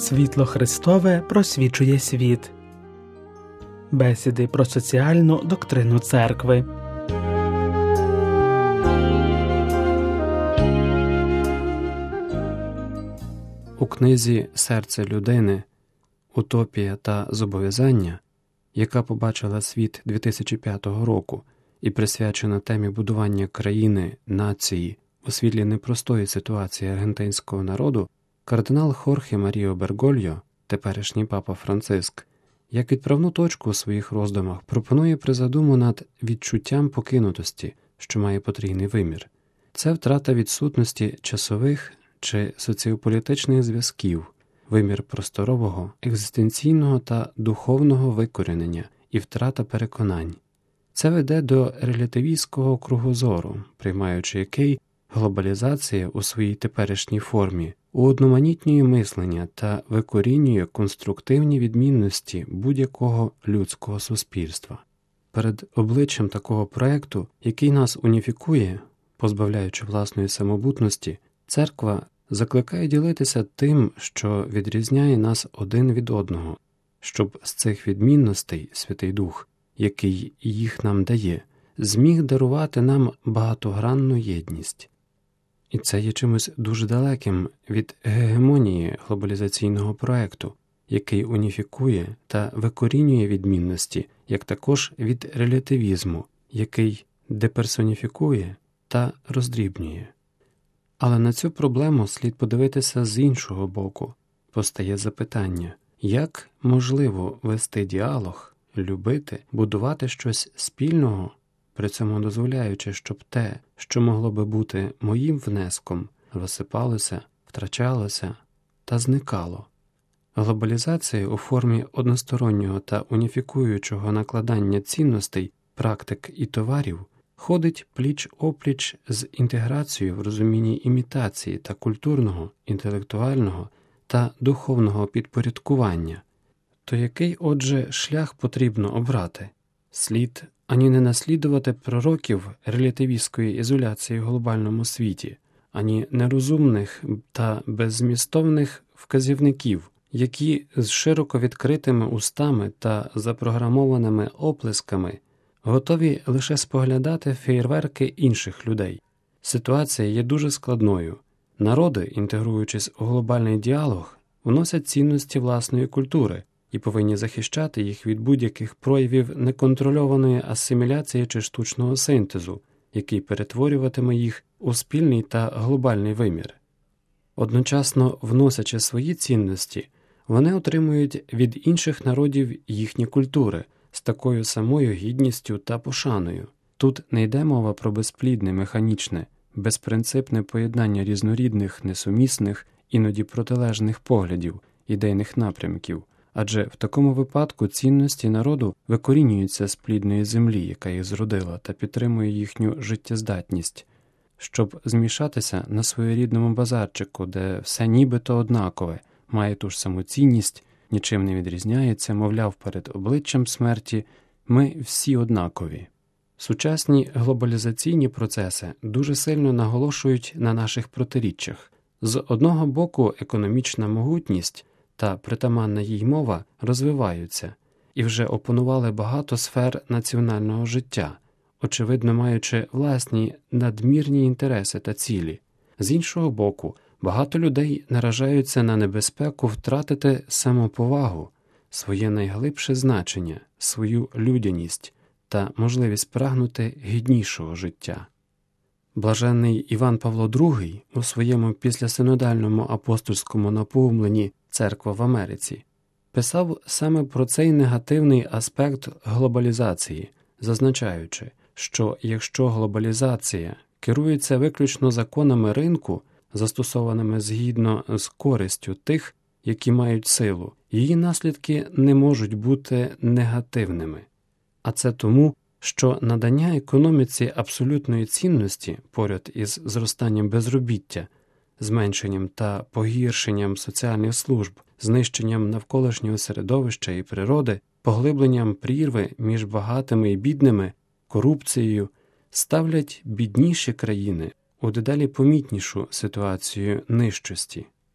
Світло Христове просвічує світ. Бесіди про соціальну доктрину церкви. У книзі «Серце людини. Утопія та зобов'язання», яка побачила світ 2005 року і присвячена темі будування країни, нації у світлі непростої ситуації аргентинського народу, кардинал Хорхе Маріо Бергольо, теперішній папа Франциск, як відправну точку у своїх роздумах пропонує призадуму над відчуттям покинутості, що має потрійний вимір. Це втрата відсутності часових чи соціополітичних зв'язків, вимір просторового, екзистенційного та духовного викорінення і втрата переконань. Це веде до релятивістського кругозору, приймаючи який глобалізація у своїй теперішній формі уодноманітнює мислення та викорінює конструктивні відмінності будь-якого людського суспільства. Перед обличчям такого проекту, який нас уніфікує, позбавляючи власної самобутності, церква закликає ділитися тим, що відрізняє нас один від одного, щоб з цих відмінностей Святий Дух, який їх нам дає, зміг дарувати нам багатогранну єдність. І це є чимось дуже далеким від гегемонії глобалізаційного проекту, який уніфікує та викорінює відмінності, як також від релятивізму, який деперсоніфікує та роздрібнює. Але на цю проблему слід подивитися з іншого боку. Постає запитання, як можливо вести діалог, любити, будувати щось спільного, при цьому дозволяючи, щоб те, що могло би бути моїм внеском, розсипалося, втрачалося та зникало. Глобалізація у формі одностороннього та уніфікуючого накладання цінностей, практик і товарів ходить пліч-опліч з інтеграцією в розумінні імітації та культурного, інтелектуального та духовного підпорядкування. То який, отже, шлях потрібно обрати? Слід ані не наслідувати пророків релятивістської ізоляції в глобальному світі, ані нерозумних та беззмістовних вказівників, які з широко відкритими устами та запрограмованими оплесками готові лише споглядати феєрверки інших людей. Ситуація є дуже складною. Народи, інтегруючись у глобальний діалог, вносять цінності власної культури і повинні захищати їх від будь-яких проявів неконтрольованої асиміляції чи штучного синтезу, який перетворюватиме їх у спільний та глобальний вимір. Одночасно вносячи свої цінності, вони отримують від інших народів їхні культури з такою самою гідністю та пошаною. Тут не йде мова про безплідне, механічне, безпринципне поєднання різнорідних, несумісних, іноді протилежних поглядів, ідейних напрямків, адже в такому випадку цінності народу викорінюються з плідної землі, яка їх зродила, та підтримує їхню життєздатність. Щоб змішатися на своєрідному базарчику, де все нібито однакове, має ту ж саму цінність, нічим не відрізняється, мовляв, перед обличчям смерті ми всі однакові. Сучасні глобалізаційні процеси дуже сильно наголошують на наших протиріччях. З одного боку, економічна могутність та притаманна їй мова розвиваються і вже опанували багато сфер національного життя, очевидно маючи власні надмірні інтереси та цілі. З іншого боку, багато людей наражаються на небезпеку втратити самоповагу, своє найглибше значення, свою людяність та можливість прагнути гіднішого життя. Блаженний Іван Павло II у своєму післясинодальному апостольському наповмленні «Церква в Америці» писав саме про цей негативний аспект глобалізації, зазначаючи, що якщо глобалізація керується виключно законами ринку, застосованими згідно з користю тих, які мають силу, її наслідки не можуть бути негативними. А це тому, що надання економіці абсолютної цінності поряд із зростанням безробіття, зменшенням та погіршенням соціальних служб, знищенням навколишнього середовища і природи, поглибленням прірви між багатими і бідними, корупцією, ставлять бідніші країни у дедалі помітнішу ситуацію нижчості.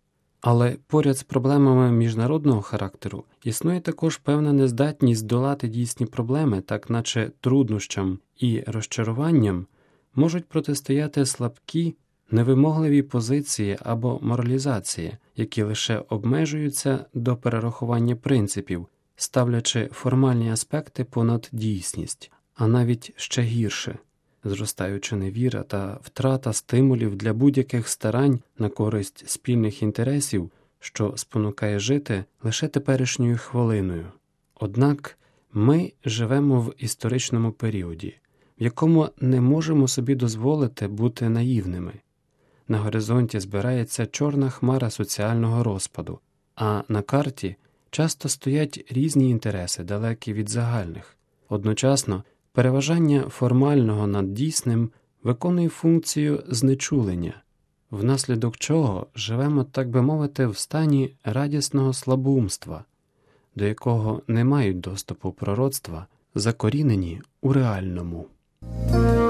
Але поряд з проблемами міжнародного характеру існує також певна нездатність долати дійсні проблеми, так наче труднощам і розчаруванням можуть протистояти слабкі, невимогливі позиції або моралізації, які лише обмежуються до перерахування принципів, ставлячи формальні аспекти понад дійсність, а навіть ще гірше – зростаюча невіра та втрата стимулів для будь-яких старань на користь спільних інтересів, що спонукає жити лише теперішньою хвилиною. Однак ми живемо в історичному періоді, в якому не можемо собі дозволити бути наївними. На горизонті збирається чорна хмара соціального розпаду, а на карті часто стоять різні інтереси, далекі від загальних. Одночасно, переважання формального над дійсним виконує функцію знечулення, внаслідок чого живемо, так би мовити, в стані радісного слабоумства, до якого не мають доступу пророцтва, закорінені у реальному.